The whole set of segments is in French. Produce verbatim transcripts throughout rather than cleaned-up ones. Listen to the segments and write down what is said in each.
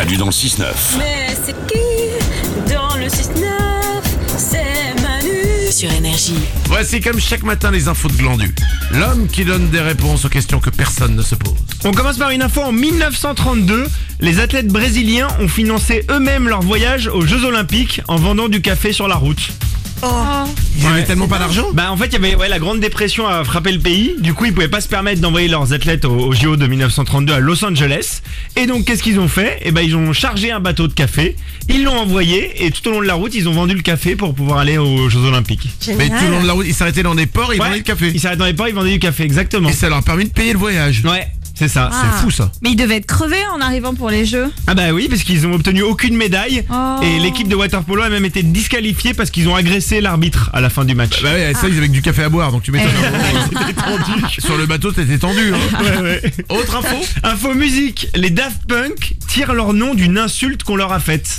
Manu dans le six neuf. Mais c'est qui dans le six neuf? C'est Manu sur Énergie. Voici comme chaque matin les infos de Glandu. L'homme qui donne des réponses aux questions que personne ne se pose. On commence par une info en mille neuf cent trente-deux. Les athlètes brésiliens ont financé eux-mêmes leur voyage aux Jeux Olympiques en vendant du café sur la route. Ils avaient Ouais. tellement pas d'argent. Bah en fait il y avait ouais, la grande dépression a frappé le pays. Du coup ils pouvaient pas se permettre d'envoyer leurs athlètes au, au J O de mille neuf cent trente-deux à Los Angeles. Et donc qu'est-ce qu'ils ont fait? Et ben ils ont chargé un bateau de café. Ils l'ont envoyé et tout au long de la route ils ont vendu le café pour pouvoir aller aux Jeux Olympiques. Mais tout le long de la route, ils s'arrêtaient dans des ports et ils Ouais. vendaient le café. Ils s'arrêtent dans les ports, ils vendaient du café, exactement. Et ça leur a permis de payer le voyage. Ouais, c'est ça. C'est fou ça. Mais ils devaient être crevés en arrivant pour les Jeux. Ah bah oui, parce qu'ils ont obtenu aucune médaille. Oh. Et l'équipe de waterpolo a même été disqualifiée parce qu'ils ont agressé l'arbitre à la fin du match. Bah ouais, ça ils avaient que du café à boire, donc tu m'étonnes. C'était tendu. Sur le bateau t'étais tendu. Hein. Ouais, ouais. Autre info. Info musique, les Daft Punk tirent leur nom d'une insulte qu'on leur a faite.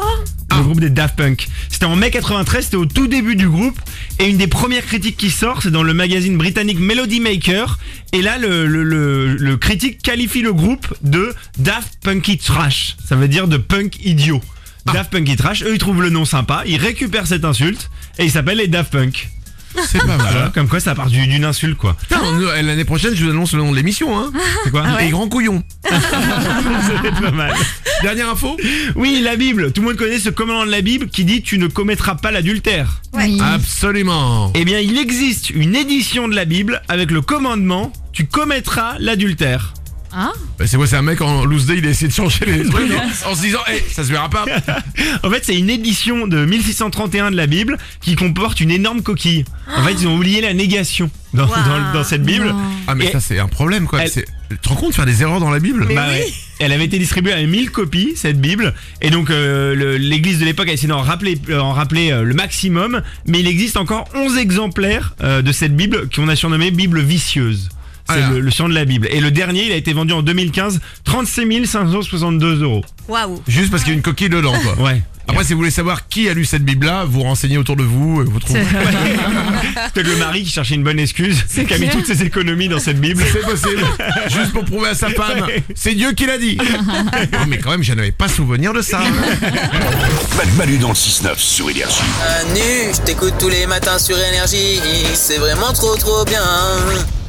Le groupe des Daft Punk. C'était en mai quatre-vingt-treize, c'était au tout début du groupe. Et une des premières critiques qui sort, c'est dans le magazine britannique Melody Maker. Et là, le, le, le, le critique qualifie le groupe de Daft Punky Trash. Ça veut dire de punk idiot. Daft Punky Trash, eux ils trouvent le nom sympa, ils récupèrent cette insulte et ils s'appellent les Daft Punk. C'est pas mal. Voilà, comme quoi ça part du- d'une insulte quoi. Putain, nous, l'année prochaine je vous annonce le nom de l'émission. Hein. C'est quoi? Les grands couillons. C'est pas mal. Dernière info. Oui, la Bible. Tout le monde connaît ce commandement de la Bible qui dit tu ne commettras pas l'adultère. Oui. Absolument. Eh bien, il existe une édition de la Bible avec le commandement tu commettras l'adultère. Ah. Bah, c'est quoi, c'est un mec en loose day, il a essayé de changer les trucs en se disant, hé, ça se verra pas. En fait, c'est une édition de mille six cent trente et un de la Bible qui comporte une énorme coquille. En fait, ils ont oublié la négation dans, dans, dans cette Bible. Non. Ah mais Et- ça c'est un problème quoi. Elle- C'est- Tu te rends compte de faire des erreurs dans la Bible? Bah ouais. Elle avait été distribuée à mille copies, cette Bible. Et donc, euh, le- l'église de l'époque a essayé d'en rappeler, euh, en rappeler euh, le maximum. Mais il existe encore onze exemplaires euh, de cette Bible qu'on a surnommé Bible vicieuse. C'est Ah là. le, le chant de la Bible. Et le dernier, il a été vendu en deux mille quinze, trente-six mille cinq cent soixante-deux euros. Waouh. Juste parce qu'il y a une coquille dedans quoi. Ouais. Après si vous voulez savoir qui a lu cette Bible là, vous renseignez autour de vous et vous trouvez. Peut-être le mari qui cherchait une bonne excuse, qui a mis clair. toutes ses économies dans cette Bible. C'est possible. Juste pour prouver à sa femme. C'est Dieu qui l'a dit. Non mais quand même je n'avais pas souvenir de ça. Manu, Manu dans le six neuf sur Énergie. Manu, je t'écoute tous les matins sur Énergie, c'est vraiment trop trop bien.